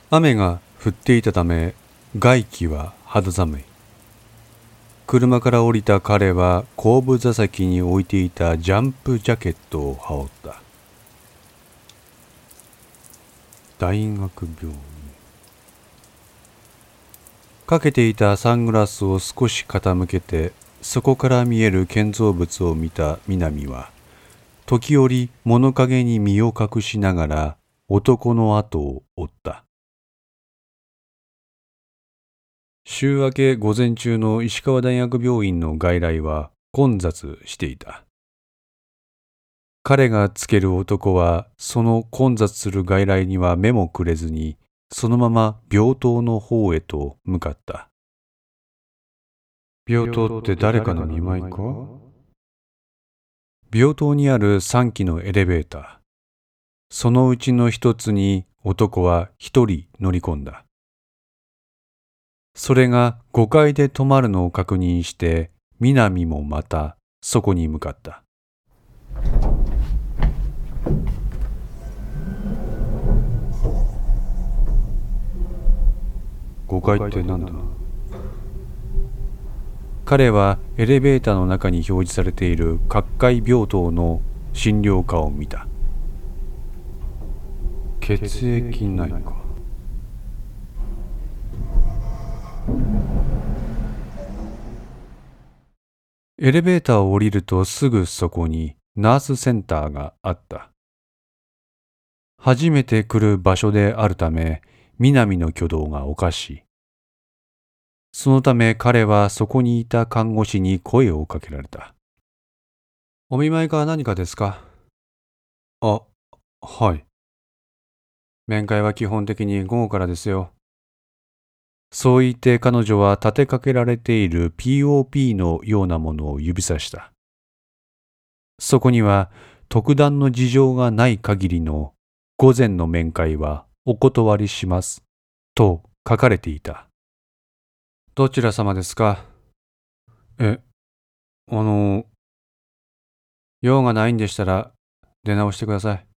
雨が降っていたため外気は肌寒い。車から降りた彼は後部座席に置いていたジャンプジャケットを羽織った。大学病院。かけていたサングラスを少し傾けてそこから見える建造物を見た南は時折物陰に身を隠しながら男の後を追った。週明け午前中の石川大学病院の外来は混雑していた。彼がつける男はその混雑する外来には目もくれずにそのまま病棟の方へと向かった。病棟って誰かの見舞いか？病棟にある3機のエレベーター。そのうちの一つに男は一人乗り込んだ。それが5階で止まるのを確認して、南もまたそこに向かった。5階ってなんだ？彼はエレベーターの中に表示されている各階病棟の診療科を見た。血液内科。エレベーターを降りるとすぐそこにナースセンターがあった。初めて来る場所であるため、南の挙動がおかしい。そのため彼はそこにいた看護師に声をかけられた。お見舞いか何かですか？あ、はい。面会は基本的に午後からですよ。そう言って彼女は立てかけられている POP のようなものを指さした。そこには特段の事情がない限りの午前の面会はお断りしますと書かれていた。どちら様ですか？用がないんでしたら出直してください。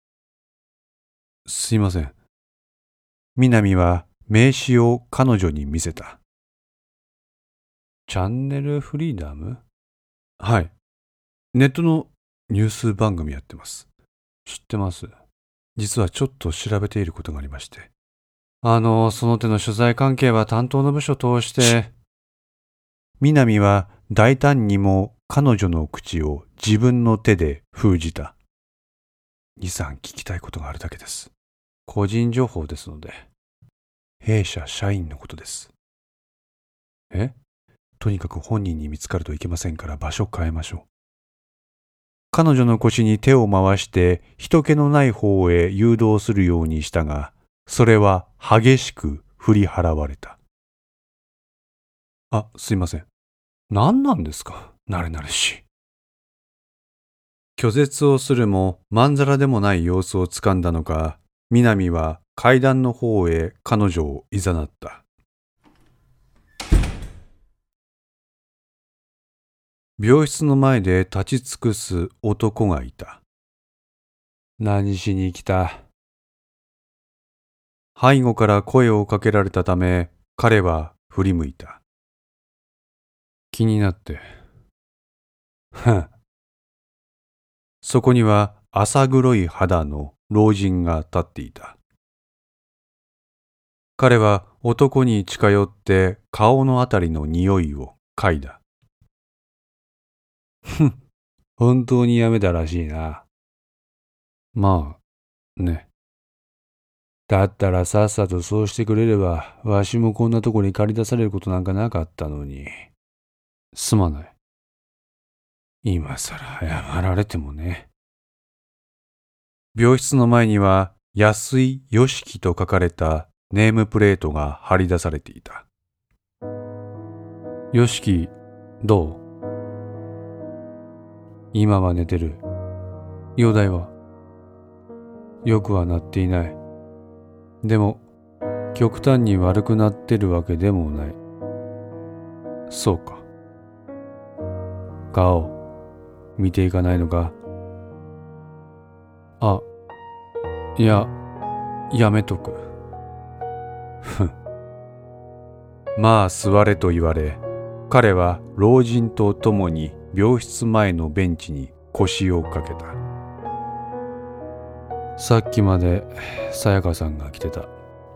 すいません。南は名刺を彼女に見せた。チャンネルフリーダム？はい。ネットのニュース番組やってます。知ってます。実はちょっと調べていることがありまして。その手の取材関係は担当の部署を通して。南は大胆にも彼女の口を自分の手で封じた。2、3聞きたいことがあるだけです。個人情報ですので。弊社社員のことです。とにかく本人に見つかるといけませんから場所変えましょう。彼女の腰に手を回して人気のない方へ誘導するようにしたが、それは激しく振り払われた。すいません。何なんですか、慣れ慣れしい。拒絶をするもまんざらでもない様子をつかんだのか、南は階段の方へ彼女をいざなった。病室の前で立ち尽くす男がいた。何しに来た？背後から声をかけられたため、彼は振り向いた。気になって。そこには浅黒い肌の老人が立っていた。彼は男に近寄って顔のあたりの匂いを嗅いだ。本当にやめたらしいな。まあ、ね。だったらさっさとそうしてくれれば、わしもこんなとこに駆り出されることなんかなかったのに。すまない。今さら謝られてもね。病室の前には、安井よしきと書かれたネームプレートが貼り出されていた。よしき、どう？今は寝てる。容体は？よくはなっていない。でも、極端に悪くなってるわけでもない。そうか。顔、見ていかないのか？いや、やめとく。 ふん。まあ座れと言われ、彼は老人と共に病室前のベンチに腰をかけた。さっきまでさやかさんが来てた。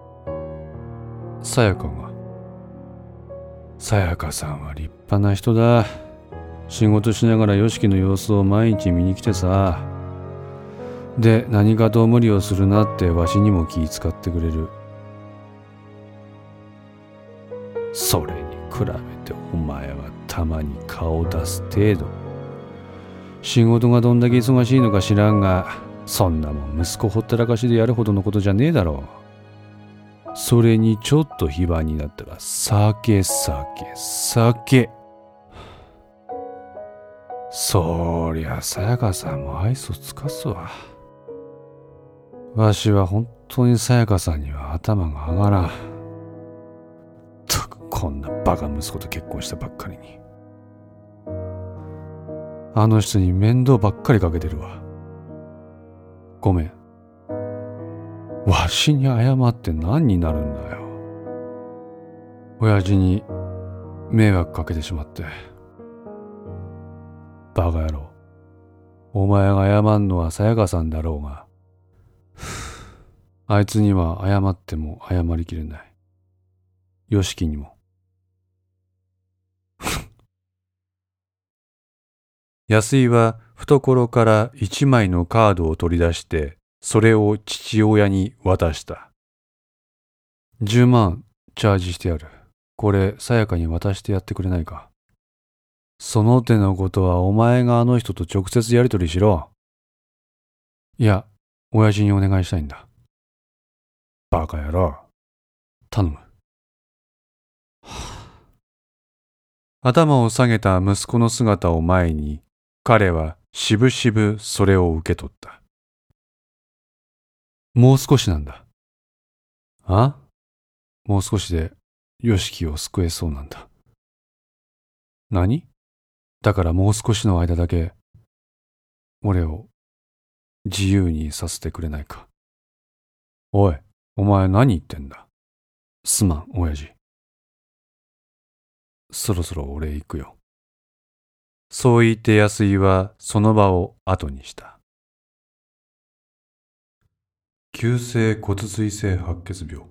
さやかが。さやかさんは立派な人だ。仕事しながらよしきの様子を毎日見に来てさ。で、何かと無理をするなってわしにも気遣ってくれる。それに比べてお前はたまに顔を出す程度。仕事がどんだけ忙しいのか知らんが、そんなもん息子ほったらかしでやるほどのことじゃねえだろう。それにちょっと非番になったら酒。そりゃさやかさんも愛想つかすわ。わしは本当にさやかさんには頭が上がらん。ったくこんなバカ息子と結婚したばっかりに。あの人に面倒ばっかりかけてるわ。ごめん。わしに謝って何になるんだよ。親父に迷惑かけてしまって。バカ野郎。お前が謝んのはさやかさんだろうが、あいつには謝っても謝りきれない。よしきにも。安井は懐から一枚のカードを取り出して、それを父親に渡した。10万チャージしてやる。これさやかに渡してやってくれないか。その手のことはお前があの人と直接やり取りしろ。いや、親父にお願いしたいんだ。バカ野郎。頼む。頭を下げた息子の姿を前に、彼はしぶしぶそれを受け取った。もう少しなんだ。あ？もう少しでよしきを救えそうなんだ。何？だからもう少しの間だけ、俺を自由にさせてくれないか。おい、お前何言ってんだ。すまん、親父。そろそろ俺行くよ。そう言って安井はその場を後にした。急性骨髄性白血病。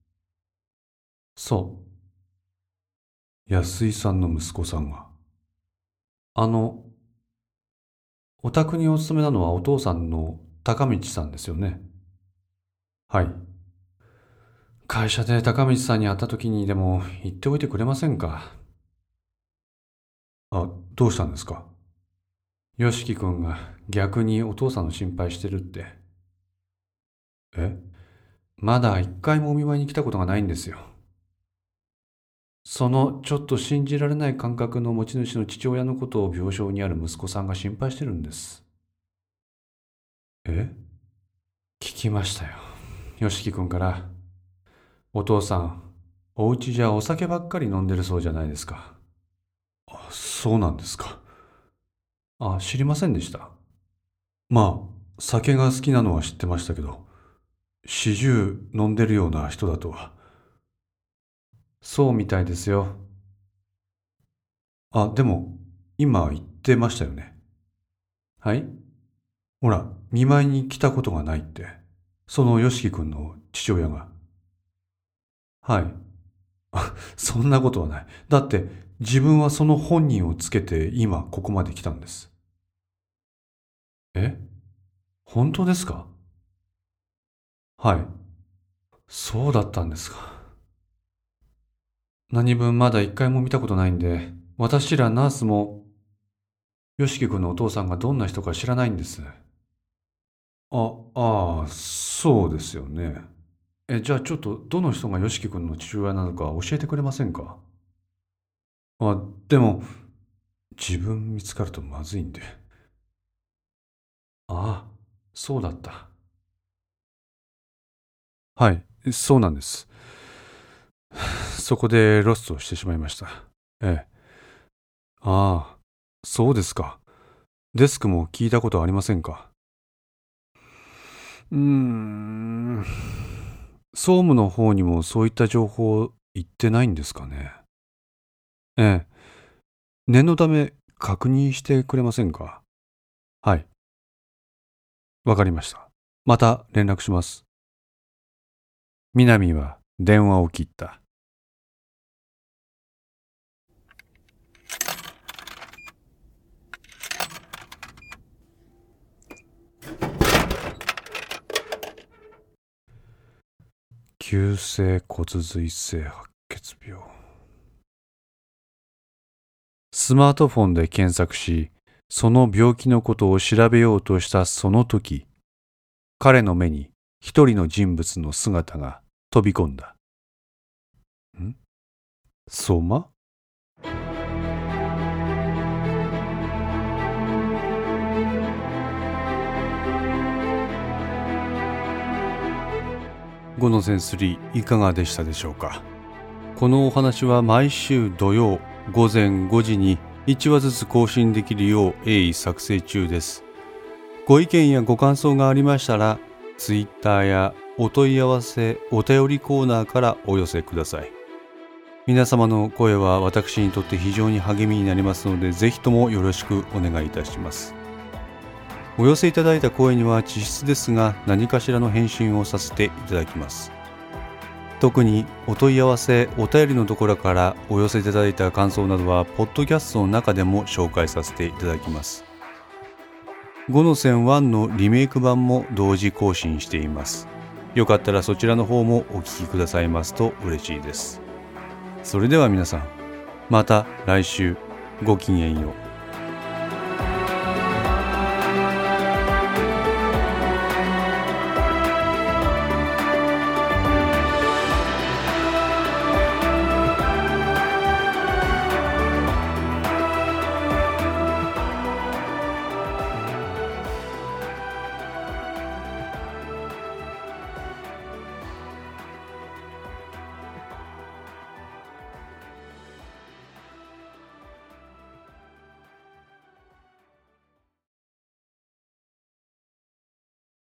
そう。安井さんの息子さんが。お宅にお勤めなのはお父さんの高道さんですよね。はい。会社で高道さんに会った時にでも言っておいてくれませんか。あ、どうしたんですか。よしき君が逆にお父さんの心配してるって。え？まだ一回もお見舞いに来たことがないんですよ。そのちょっと信じられない感覚の持ち主の父親のことを病床にある息子さんが心配してるんです。え？聞きましたよ。よしき君から。お父さん、お家じゃお酒ばっかり飲んでるそうじゃないですか。あ、そうなんですか。あ、知りませんでした。まあ、酒が好きなのは知ってましたけど、始終飲んでるような人だとは。そうみたいですよ。あ、でも、今言ってましたよね。はい？ほら、見舞いに来たことがないって。そのよしき君の父親が。はい。あ、そんなことはない。だって、自分はその本人をつけて今ここまで来たんです。え？本当ですか？はい。そうだったんですか。何分まだ一回も見たことないんで、私らナースも、よしき君のお父さんがどんな人か知らないんです。そうですよね。じゃあちょっとどの人がよしき君の父親なのか教えてくれませんか？でも、自分見つかるとまずいんで。ああ、そうだった。はい、そうなんです。そこでロストしてしまいました。ええ。ああ、そうですか。デスクも聞いたことありませんか？そ総務の方にもそういった情報言ってないんですかね。ええ。念のため確認してくれませんか？はい。わかりました。また連絡します。南は電話を切った。急性骨髄性白血病。スマートフォンで検索し、その病気のことを調べようとしたその時、彼の目に一人の人物の姿が飛び込んだ。相馬？5のセンス3いかがでしたでしょうか。このお話は毎週土曜午前5時に1話ずつ更新できるよう鋭意作成中です。ご意見やご感想がありましたら、Twitter やお問い合わせお便りコーナーからお寄せください。皆様の声は私にとって非常に励みになりますので、ぜひともよろしくお願いいたします。お寄せいただいた声には稚拙ですが何かしらの返信をさせていただきます。特にお問い合わせお便りのところからお寄せいただいた感想などはポッドキャストの中でも紹介させていただきます。5の線1のリメイク版も同時更新しています。よかったらそちらの方もお聞きくださいますと嬉しいです。それでは皆さん、また来週ごきげんよう。